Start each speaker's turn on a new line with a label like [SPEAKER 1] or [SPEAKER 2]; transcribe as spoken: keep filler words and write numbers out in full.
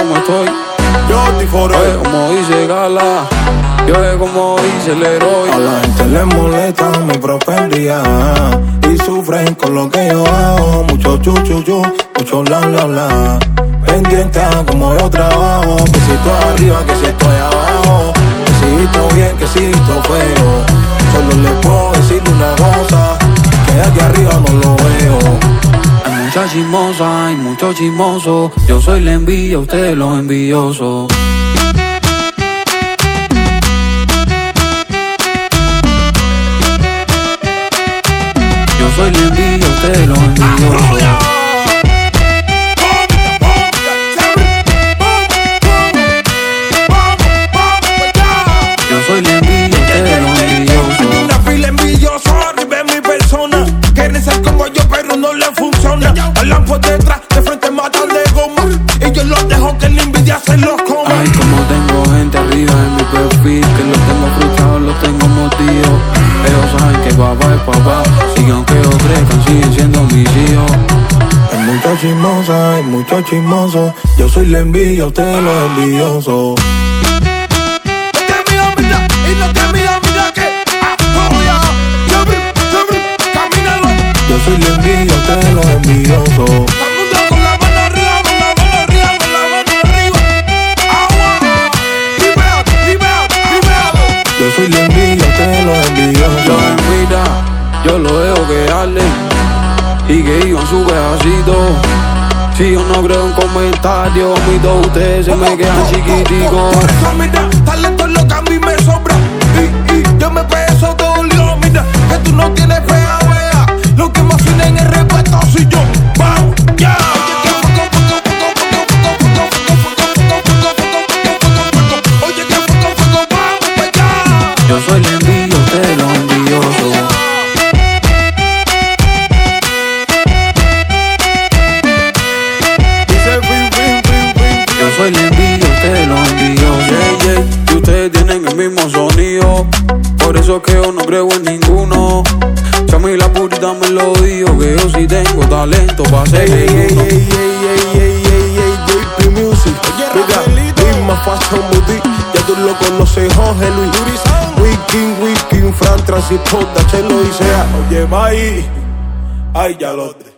[SPEAKER 1] como estoy.
[SPEAKER 2] Yo estoy for
[SPEAKER 1] Oye, como dice Gala, yo es como dice el héroe.
[SPEAKER 2] A la gente le molesta mi prosperidad y sufren con lo que yo hago. Mucho chu chu chu, mucho bla bla bla. Pendiente a como yo trabajo. Que si estoy arriba, que si estoy abajo. Que si estoy bien, que si estoy feo. Solo le puedo decir una cosa, que desde arriba no lo veo.
[SPEAKER 1] Hay mucha chismosa, hay mucho chismoso. Yo soy la envidia, ustedes los envidiosos. Yo soy la envidia, ustedes los envidiosos. Yo soy la envidia, ustedes los envidiosos.
[SPEAKER 2] Una fila envidiosa, arriba mi persona. Quieren ser como yo, pero no les funciona. Hablan por detrás, de frente matan de goma. Y yo los dejo que la envidia se los coma.
[SPEAKER 1] Ay, como tengo gente arriba en mi perfil, que los tengo frustrados, los tengo motivos. Ellos saben que papá es papá, y aunque ellos crezcan, siguen siendo mis hijos.
[SPEAKER 2] Hay mucha chismosa, hay mucho chismoso. Yo soy la envidia, ustedes los envidiosos. Yo soy la envidia, ustedes los envidiosos. Yo soy la envidia, ustedes los envidiosos.
[SPEAKER 1] Yo envidia, yo lo dejo que hable y que digan su pedacito. Si yo no creo en comentarios, mis dos ustedes se me quedan chiquiticos.
[SPEAKER 2] Por eso mira, talento es lo que a mí me sobra. Y, y yo me peso dolió, mira, que tú no tienes fea, wea. Lo que más une en el respeto soy yo. Vamos, ya. Oye, que fuego, fuego, vamos pa' allá.
[SPEAKER 1] Yo soy la envidia, ustedes los envidiosos. Yo soy la envidia, ustedes los envidiosos. Yeah, yeah. Y ustedes tienen el mismo sonido, por eso es que yo no creo en ninguno. Si a mí la purita me lo dijo, que yo sí tengo talento pa' ser el uno.
[SPEAKER 2] J P Music, mira, misma Fashion Boutique. Ya tú lo conoces, Jorge Luis Wiking, Wiking, Fran, Transistor, Chelo y sea. Oye, Mai, ay, ya lo